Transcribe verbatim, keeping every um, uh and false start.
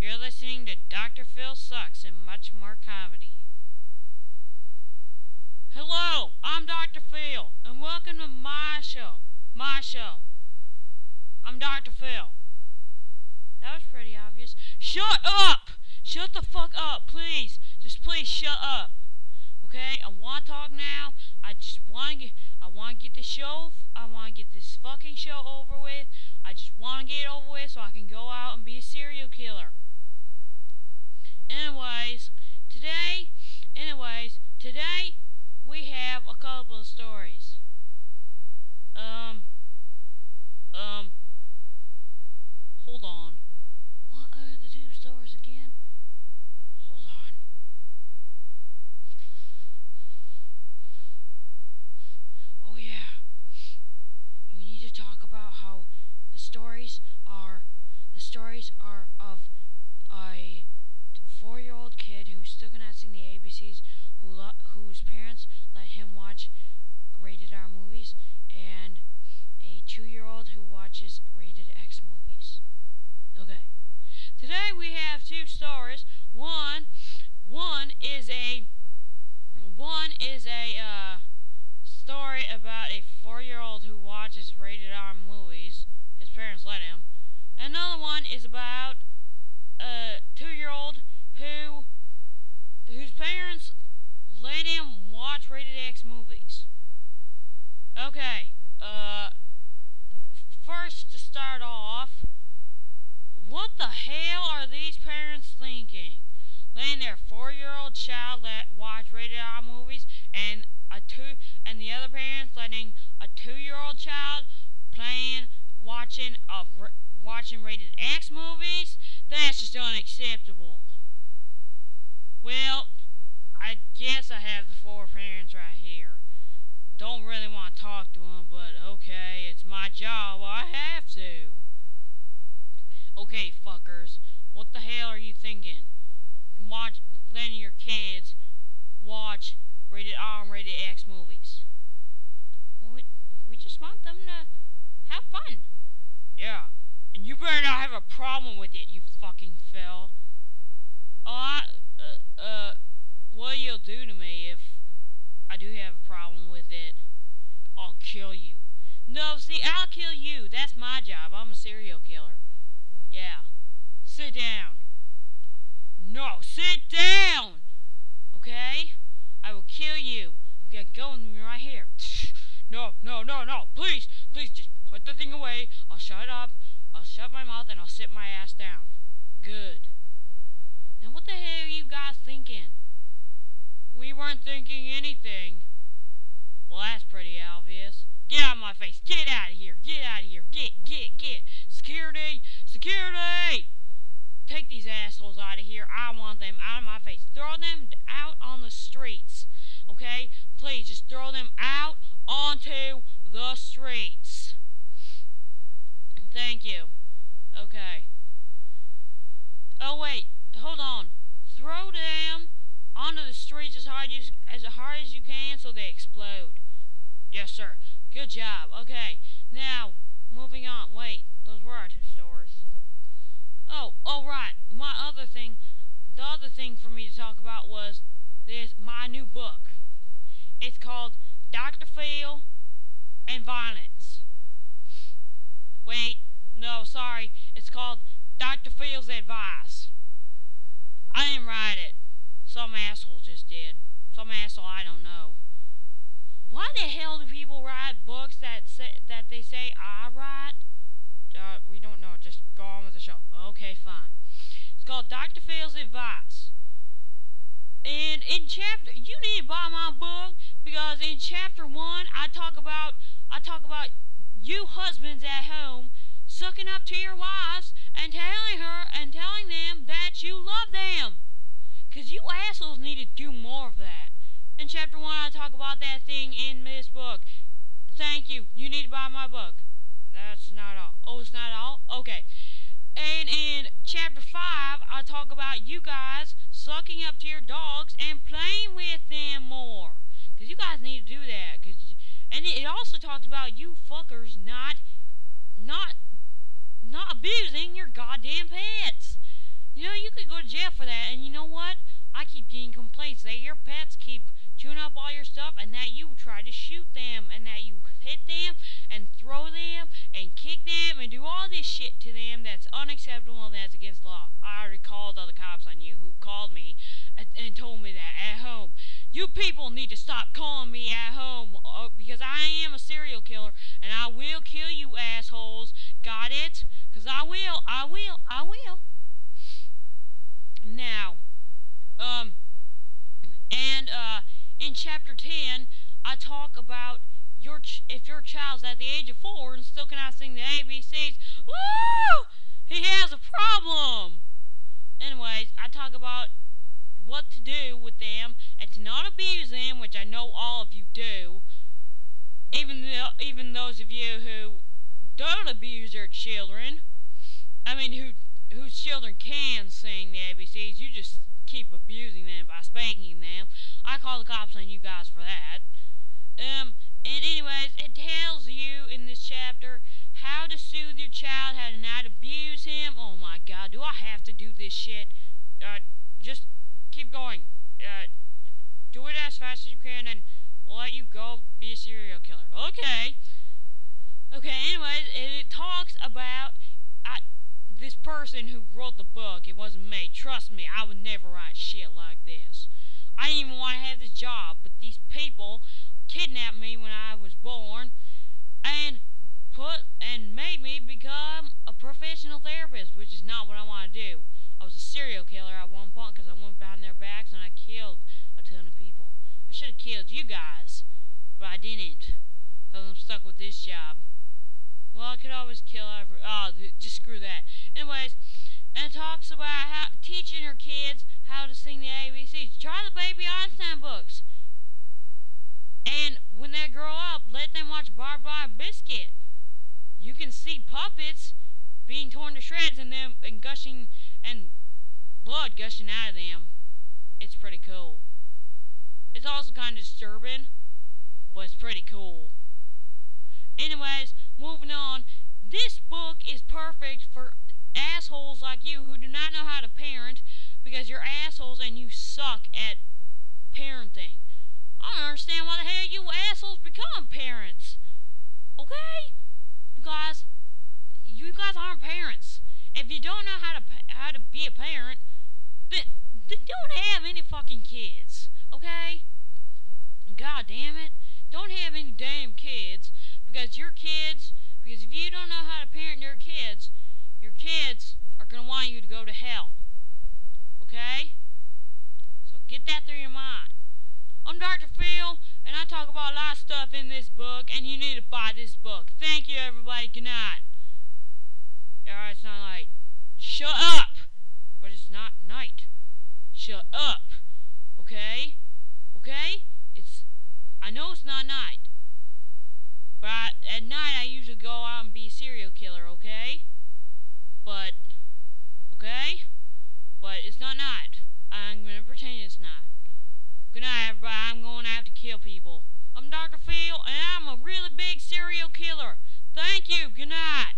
You're listening to Doctor Phil Sucks and much more comedy. Hello, I'm Doctor Phil, and welcome to my show. My show. I'm Doctor Phil. That was pretty obvious. Shut up! Shut the fuck up, please. Just please shut up. Okay, I want to talk now. I just want to get, I want to get the show, I want to get this fucking show over with. I just want to get it over with so I can go out and be a serial killer. Anyways, today, anyways, today, we have a couple of stories. Um, um, hold on. What are the two stories again? Hold on. Oh yeah. You need to talk about how the stories are, the stories are of a four-year-old kid who's still not seeing the A B Cs, who lo- whose parents let him watch rated R movies, and a two-year-old who watches rated X movies. Okay. Today we have two stories. One, one is a, one is a uh, story about a four-year-old who watches rated R movies. His parents let him. Another one is about a two-year-old who, whose parents let him watch rated X movies. Okay, uh, first to start off, what the hell are these parents thinking? Letting their four-year-old child let watch rated R movies, and a two, and the other parents letting a two-year-old child playing, watching, uh, watching rated X movies? That's just unacceptable. Well, I guess I have the four parents right here. Don't really want to talk to them, but okay, it's my job. I have to. Okay, fuckers, what the hell are you thinking? Watch, letting your kids watch rated R and rated X movies. Well, we, we just want them to have fun. Yeah, and you better not have a problem with it, you fucking Phil. Oh, I, uh, uh, what you'll do to me if I do have a problem with it, I'll kill you. No, see, I'll kill you. That's my job. I'm a serial killer. Yeah. Sit down. No, sit down! Okay? I will kill you. I'm gonna go in right here. No, no, no, no. Please, please, just put the thing away. I'll shut up. I'll shut my mouth and I'll sit my ass down. Good. Now what the hell are you guys thinking? We weren't thinking anything. Well, that's pretty obvious. Get out of my face. Get out of here. Get out of here. Get, get, get. Security. Security. Take these assholes out of here. I want them out of my face. Throw them out on the streets. Okay? Please, just throw them out onto the streets. Thank you. Okay. Oh, wait. Hold on. Throw them onto the streets as hard as, as hard as you can so they explode. Yes, sir. Good job. Okay. Now, moving on. Wait. Those were our two stories. Oh, all right. My other thing, the other thing for me to talk about was this, my new book. It's called Doctor Phil and Violence. Wait. No, sorry. It's called Doctor Phil's Advice. I didn't write it. Some asshole just did. Some asshole I don't know. Why the hell do people write books that say, that they say I write? Uh, we don't know. Just go on with the show. Okay, fine. It's called Doctor Phil's Advice. And in chapter, you need to buy my book because in chapter one, I talk about I talk about you husbands at home sucking up to your wives and telling her and telling them that you love them. Cause you assholes need to do more of that. In chapter one, I talk about that thing in this book. Thank you. You need to buy my book. That's not all. Oh, it's not all? Okay. And in chapter five, I talk about you guys sucking up to your dogs and playing with them more. Because you guys need to do that. Cause, and it also talks about you fuckers not, not, not abusing your goddamn pets. You know, you could go to jail for that. And you know what? I keep getting complaints that your pets keep chewing up all your stuff, and that you try to shoot them, and that you hit them, and throw them, and kick them, and do all this shit to them that's unacceptable and that's against the law. I already called all the cops on you who called me and, and told me that at home. You people need to stop calling me at home, uh, because I am a serial killer, and I will kill you assholes. Got it? Because I will, I will, I will. Now, um, and, uh, in chapter ten, I talk about your ch- if your child's at the age of four and still cannot sing the A B Cs, woo! He has a problem! Anyways, I talk about what to do with them and to not abuse them, which I know all of you do. Even th- even those of you who don't abuse their children. I mean, who whose children can sing the A B Cs, you just keep abusing them by spanking them. I call the cops on you guys for that. Um, and anyways, it tells you in this chapter how to soothe your child, how to not abuse him. Oh my god, do I have to do this shit? Uh, just keep going. Uh, do it as fast as you can and we'll let you go be a serial killer. Okay. Okay, anyways, it talks about I, this person who wrote the book. It wasn't me. Trust me, I would never write shit like this. I didn't even want to have this job, but these people kidnapped me when I was born and put and made me become a professional therapist, which is not what I want to do. I was a serial killer at one point because I went behind their backs and I killed a ton of people. I should have killed you guys, but I didn't because I'm stuck with this job. Well, I could always kill every... Oh, just screw that. Anyways, and it talks about how teaching her kids how to sing the A B Cs. Try the Baby Einstein books. And when they grow up, let them watch Barbed Wire Biscuit. You can see puppets being torn to shreds and them and gushing and blood gushing out of them. It's pretty cool. It's also kind of disturbing, but it's pretty cool. Anyways, moving on. This book is perfect for assholes like you who do not know how to parent because you're assholes and you suck at parenting. I don't understand why the hell you assholes become parents. Okay? You guys, you guys aren't parents. If you don't know how to how to be a parent, then, then don't have any fucking kids. Okay? God damn it. Don't have any damn kids because your kids, because if you don't know how to parent your kids, your kids are going to want you to go to hell. Okay? So get that through your mind. I'm Doctor Phil, and I talk about a lot of stuff in this book, and you need to buy this book. Thank you, everybody. Good night. Alright, it's not night. Shut up! But it's not night. Shut up. Okay? Okay? It's... I know it's not night. But I, at night, I usually go out and be a serial killer, okay? But... Okay? But it's not night. I'm gonna pretend it's not. Good night, everybody. I'm going to have to kill people. I'm Doctor Phil, and I'm a really big serial killer. Thank you. Good night.